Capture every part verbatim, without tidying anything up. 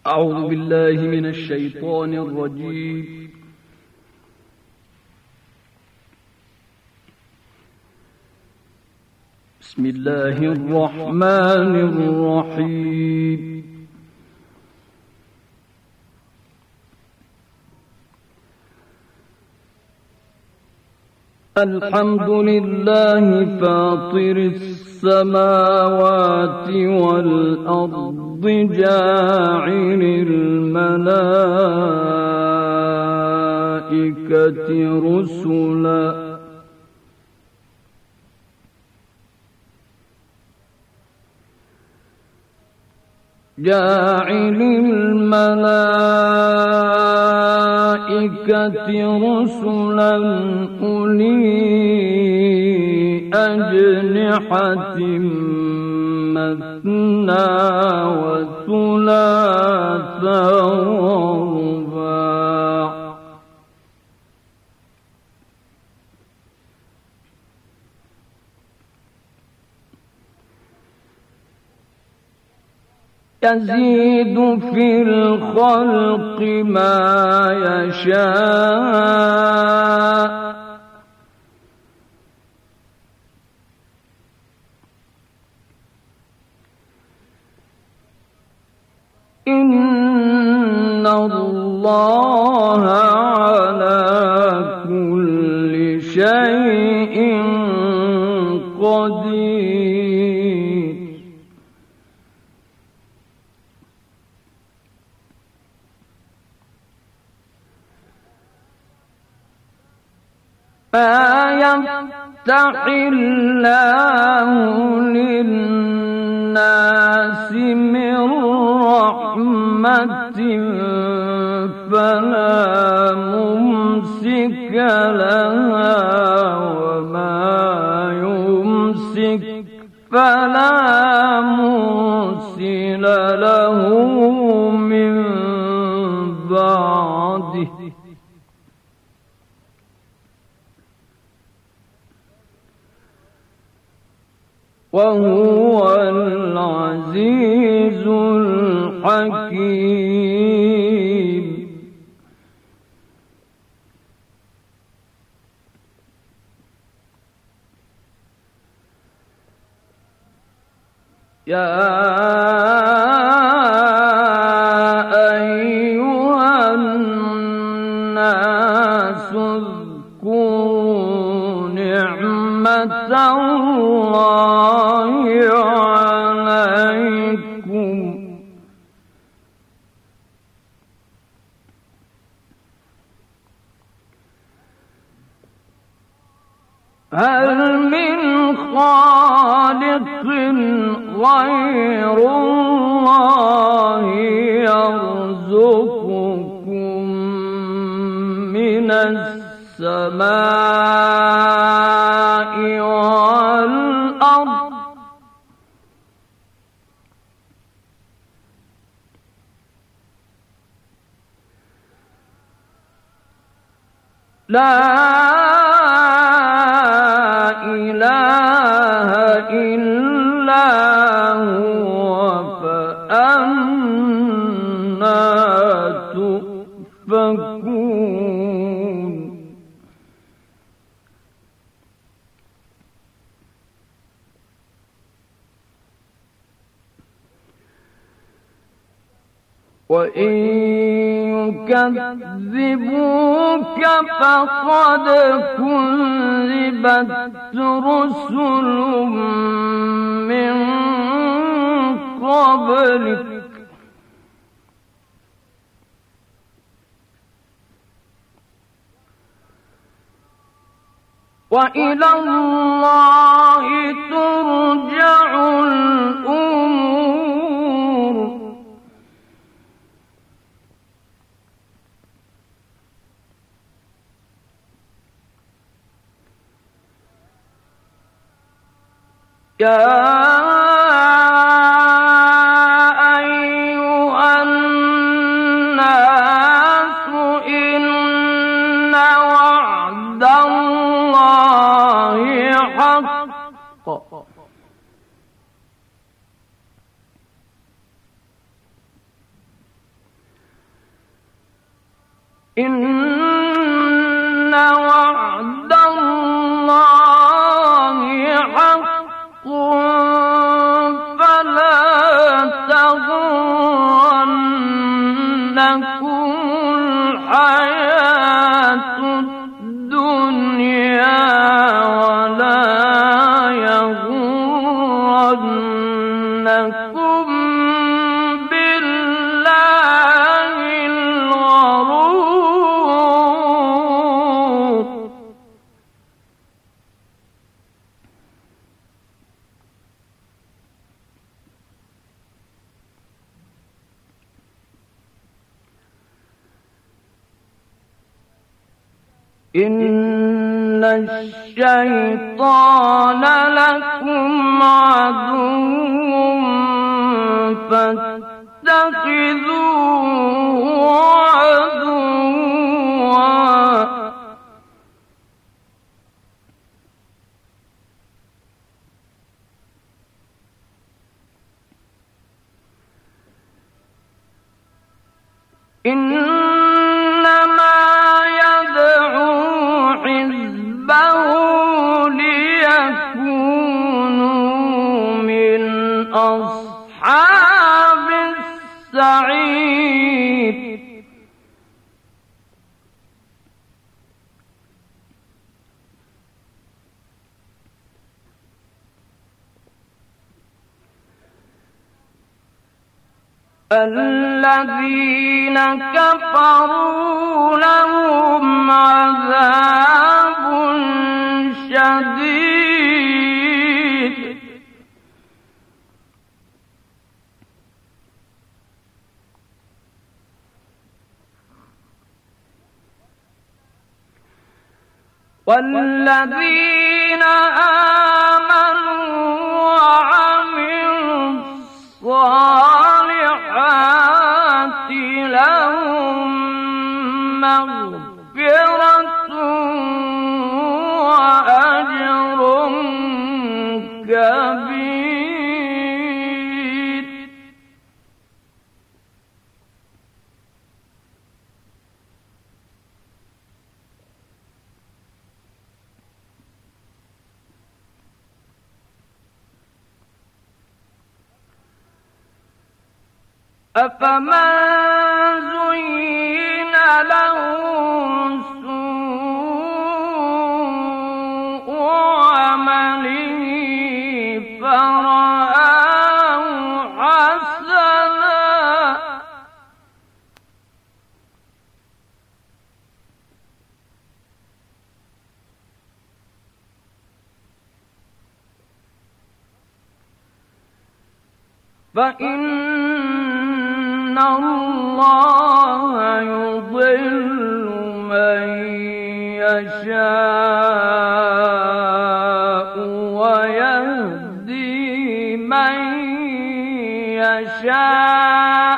أعوذ بالله من الشيطان الرجيم. بسم الله الرحمن الرحيم. الحمد لله فاطر السماوات والأرض جاعل الملائكة رسلا جاعل الملائكة رسلا أولي أجنحة مثنى وثلاث ورباع يزيد في الخلق ما يشاء إن الله على كل شيء قدير. ما يفتح الله للناس من رحمة فلا ممسك لها وما يمسك فلا مرسل له من بعده. وهو العزيز الحكيم. يا أيها الناس اذكروا نعمة الله عليكم هل من خالق غير الله يرزقكم من السماء والأرض لا إله إلا هو فأنى تؤفكون. وإن يكذبوك فقد كذبت رسل من قبلك وإلى الله ترجع الأمور. يا أيها الناس إن وعد الله حق إن وعد الله حق فلا تغرنكم الحياة الدنيا ولا يغرنكم بالله الغرور. إن الشيطان لكم عدو فاتخذوه عدوا إنما يدعو حزبه ليكونوا من أصحاب السعير. الذين كفروا لهم عذاب شديد والذين آمنوا وعملوا الصالحات لهم مغفرة وأجر كبير. أفمن زين له سوء عمله فرآه حسنا فإن إن الله يضل من يشاء ويهدي من يشاء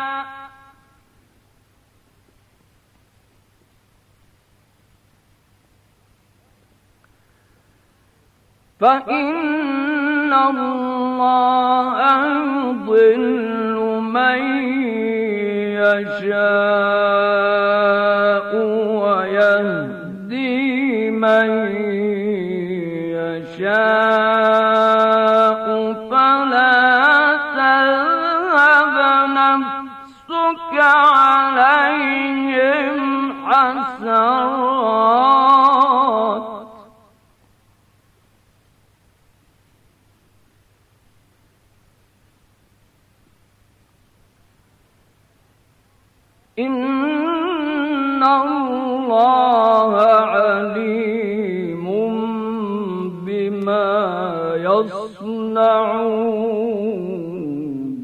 فإن الله يضل من يشاء ويهدي من يشاء فلا تذهب نفسك عليهم حسرات إن الله عليم بما يصنعون.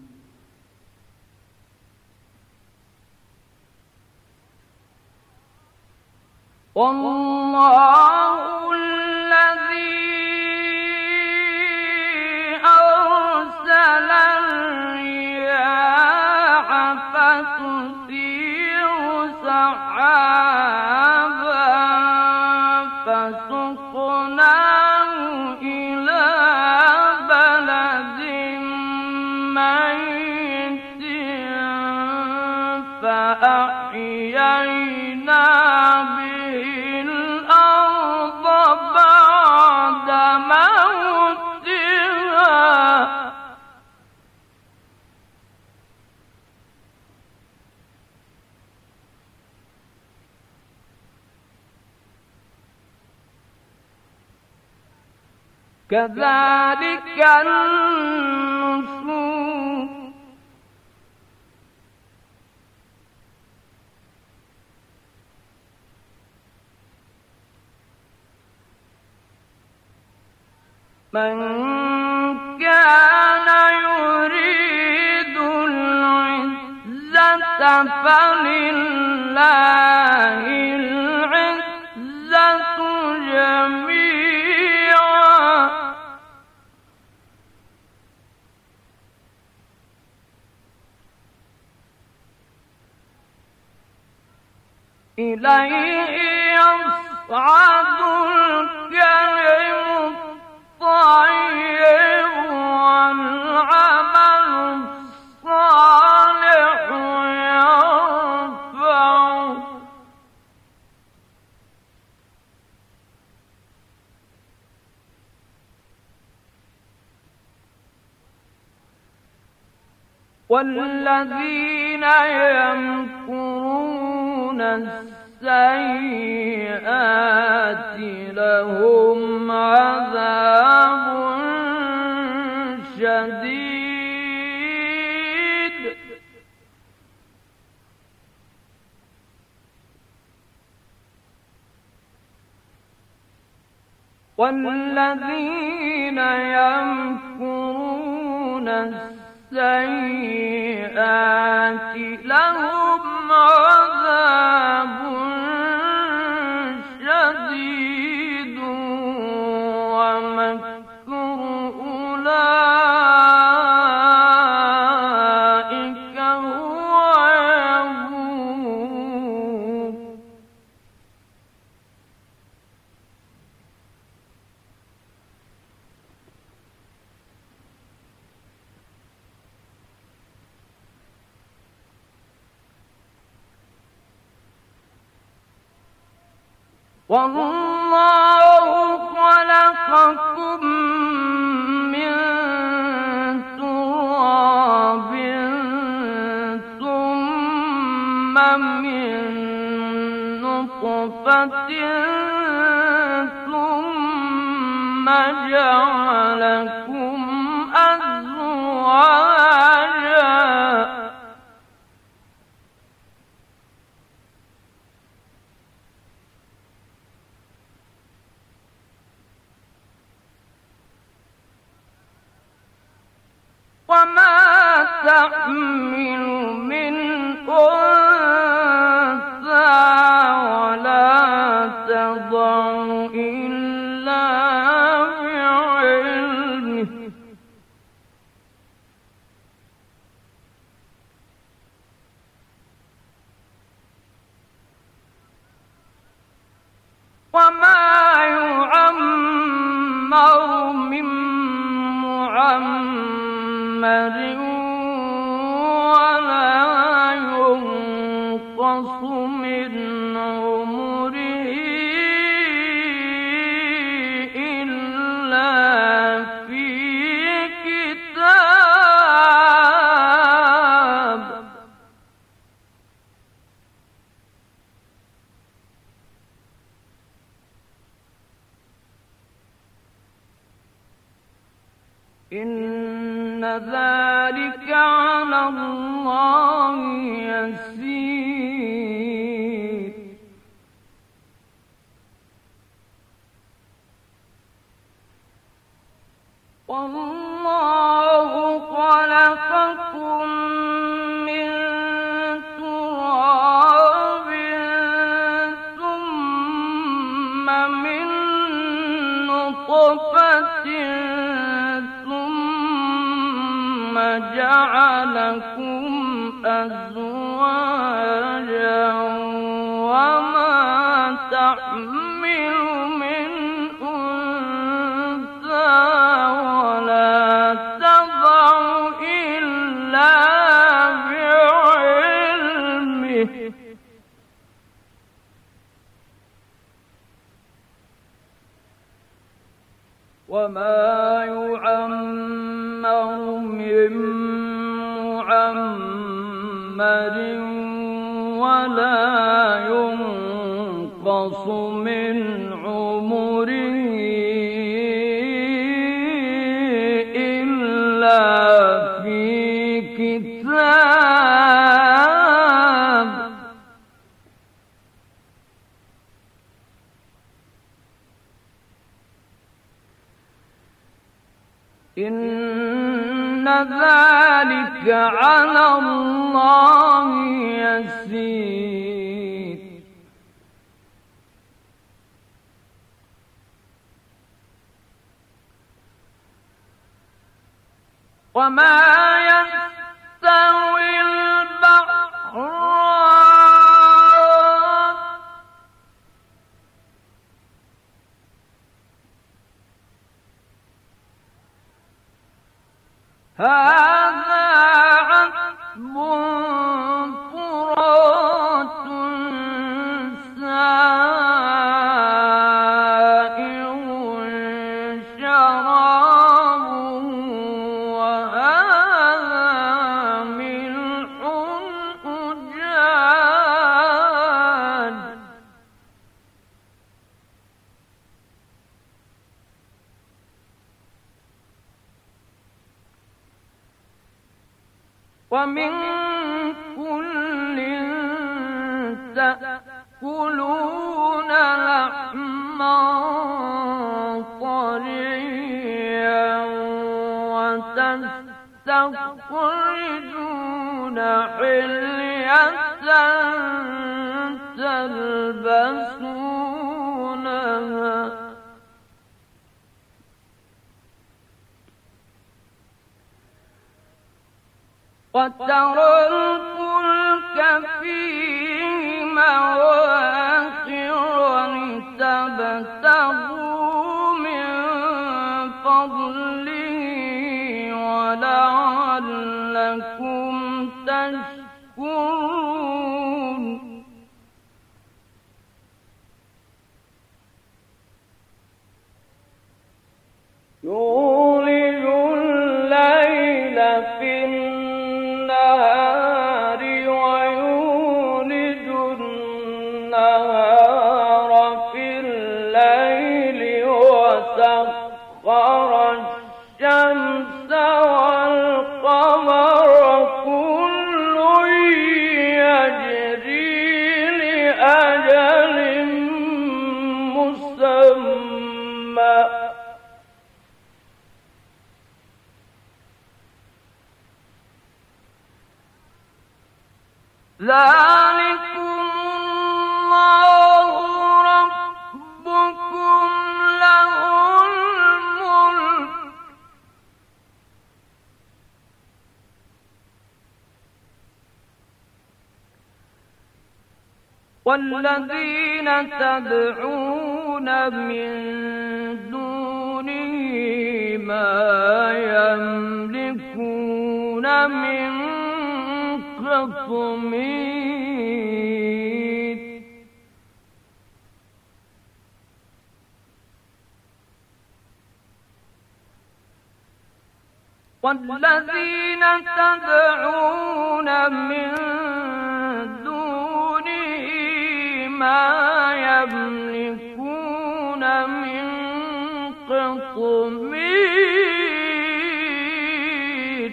والله الذي أرسل الرياح فتثير سحابا فسقناه إلى بلد ميت فأحيينا به الأرض بعد موتها كذلك النشور من كان يريد العزة فلله العزة جميعا إليه يصعد الكلم الطيب والعمل الصالح يرفعه والذين يمكرون السيئات لهم عذاب شديد والذين يمكرون السيئات لهم عذاب شديد ومكر أولئك هو يبور والله خلقكم من تراب ثم من نطفة ثم جعلكم أزواجا وما تحمل من أنثى ولا تضع إلا بعلمه وما يعمر من معمر ولا ينقص من عمره إلا في كتاب إن ذلك على الله يسير والله خلقكم من تراب ثم من نطفة جعلكم أزواجا وما تحمل من أنثى ولا تضع إلا بعلمه وما يعمر من معمر ولا ينقص من عمره إلا في كتاب إن ذلك على الله يسير وما يستوي البحران هذا عذب فرات سائغ شرابه وهذا ملح أجاج ومن كل تأكلون لحما طريا وتستخرجون حلية تلبسونها وترى الفلك فيه مواخر ولتبتغوا من فضله ولعلكم تشكرون يولج الليل في النهار ويولج النهار في الليل وسخر الشمس والقمر كل يجري لأجل مسمى ذلكم الله ربكم له الملك والذين تدعون من دونه ما يملكون من قطمير والذين تدعون من دونه ما يملكون من قطمير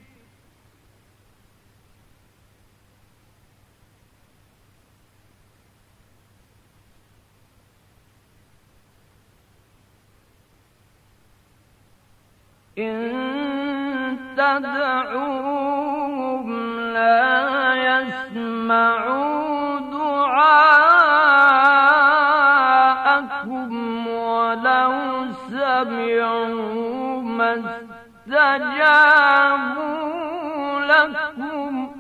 إن تدعوهم لا يسمعوا دعاءكم ولو سمعوا ما استجابوا لكم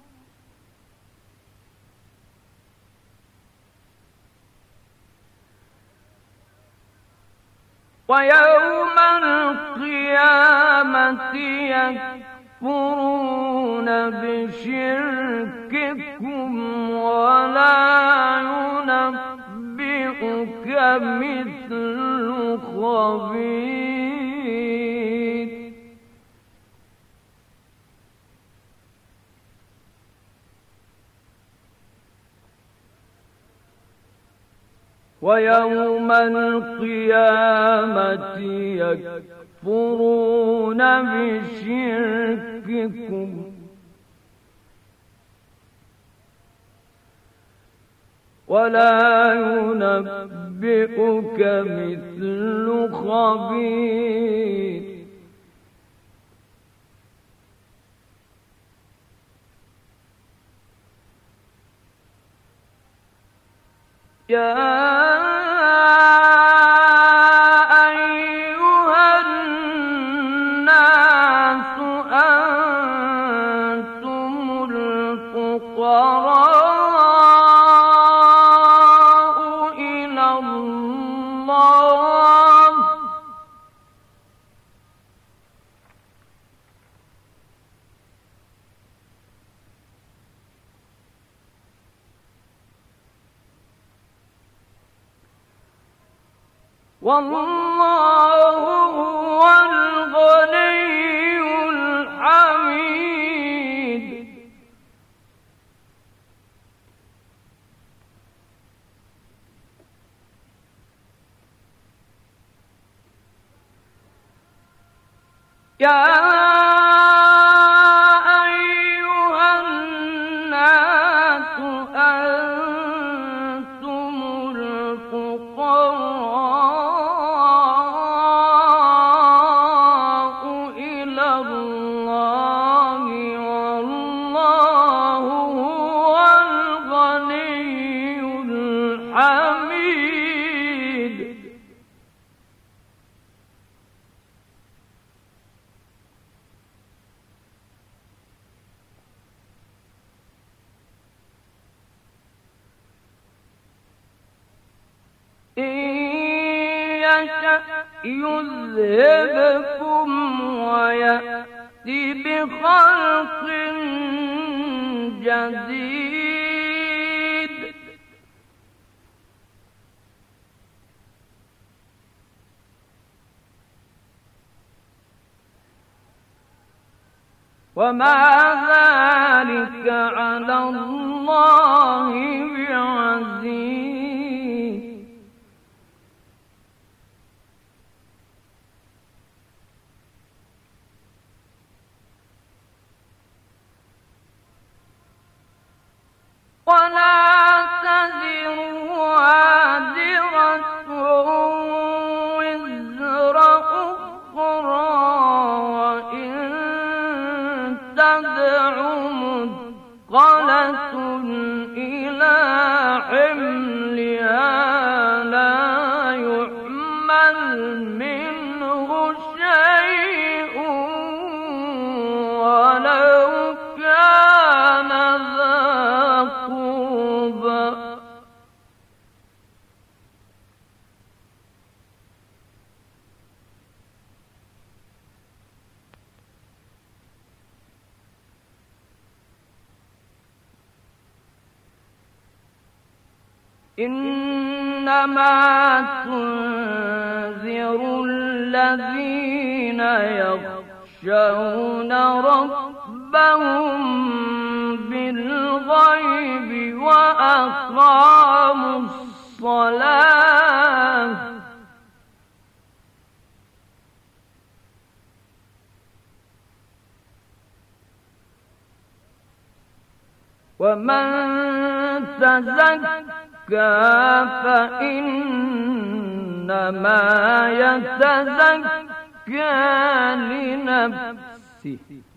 ويوم القيامة يكفرون بشرككم ولا ينبئك مثل خبير ويوم القيامة يكفرون بشرككم ولا ينبئك مثل خبير يا والله هو الغني الحميد يا يذهبكم ويأتي بخلق جديد وما ذلك على الله بعزيز ولا تزر وازرة وزر أخرى وإن تدع مثقلة إلى حملها لا يحمل منه شيء ولو كان ذا قربى إنما تنذر الذين يخشون ربهم بالغيب وأقاموا الصلاة ومن تزكى فإنما يتزكى لنفسه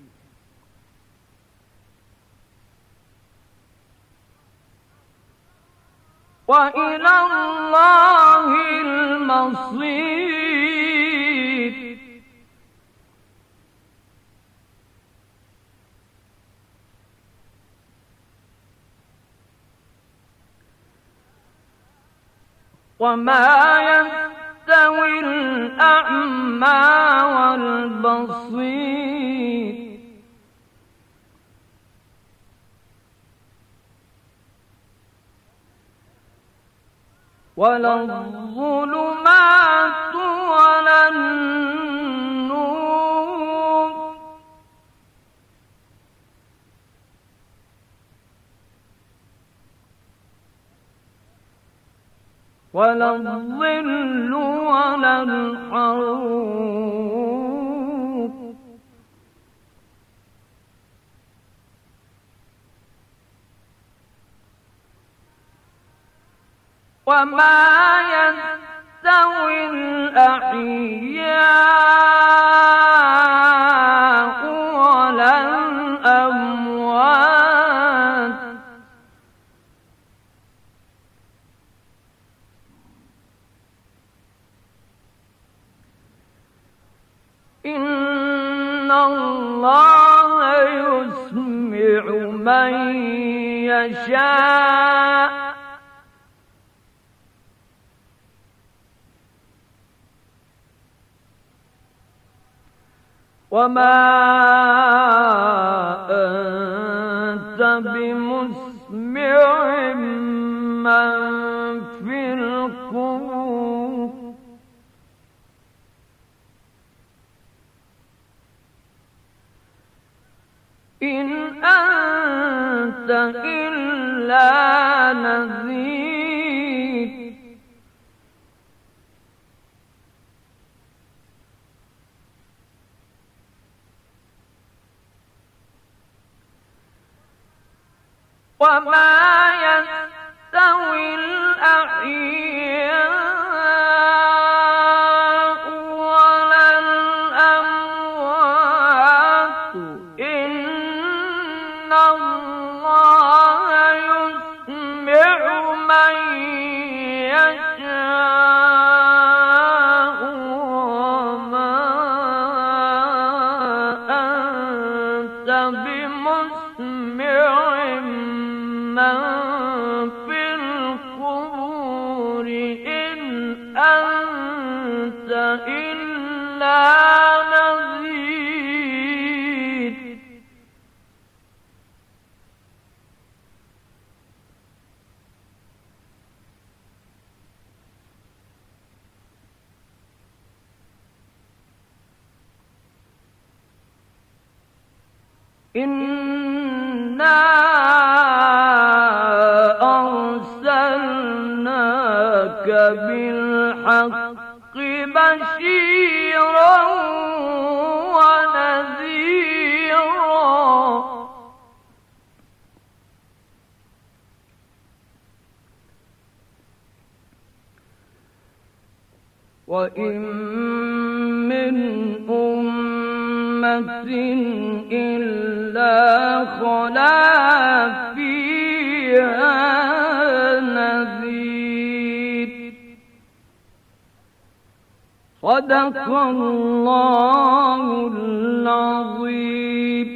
وإلى الله المصير وما يستوي الأعمى والبصير ولا الظلمات ولا النور ولا الظل ولا الحرور وما يستوي الأحياء ولا الأموات إن الله يسمع من يشاء وما أنت بمسمع من في القبور إن أنت إلا نذير وما يستوي الأحياء ولا الأموات إن الله يسمع من يشاء وما أنت بمسمع من في القبور إن أنت إلا نذير إنا أرسلناك بالحق بشيرا ونذيرا وإن من أمة إلا خلا فيها نذير صدق الله العظيم.